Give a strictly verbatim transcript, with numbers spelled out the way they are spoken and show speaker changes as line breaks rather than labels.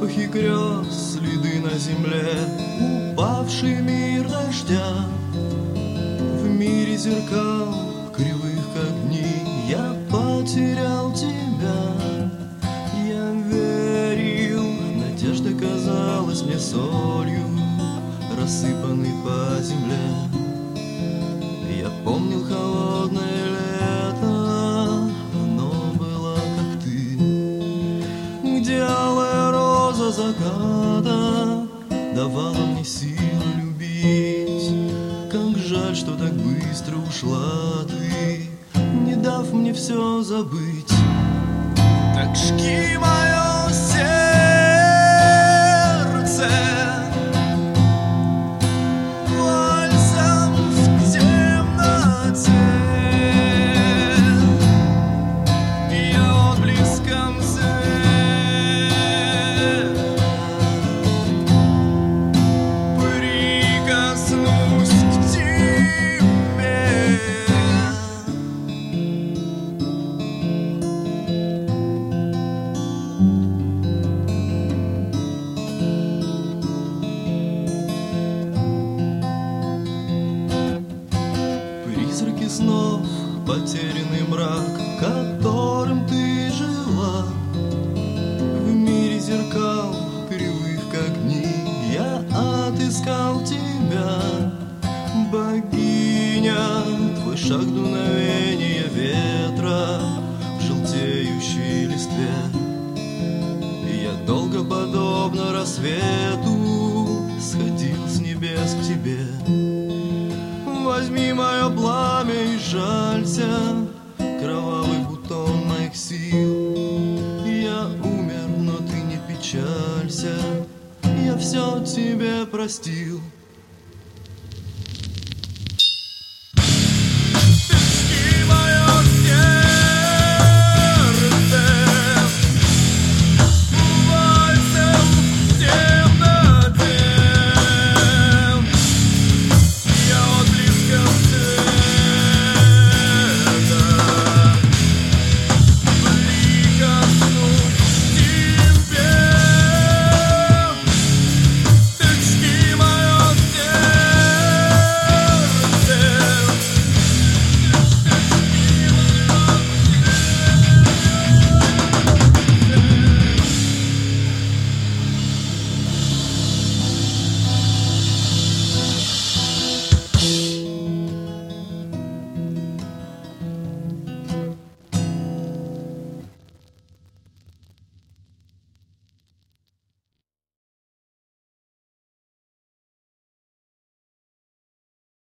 запахи грез, следы на земле, упавший мир дождя. В мире зеркал, кривых как дни, я потерял тебя. Я верил, надежда казалась мне солью, рассыпанной по земле. Я помнил холодное лето, оно было как ты, где алая роза заката давала мне силы любить. Как жаль, что так быстро ушла ты, не дав мне все забыть. Так жги мое сердце вальсом в темноте, я отблеском света прикоснусь к тебе. Призраки снов, потерянный мрак, которым ты жила. В мире зеркал, кривых как дни, я отыскал тебя. Богиня, твой шаг дуновение ветра в желтеющей листве. Я долго, подобно рассвету, сходил с небес к тебе. Возьми мое пламя и жалься, кровавый бутон моих сил. Я умер, но ты не печалься, я все тебе простил.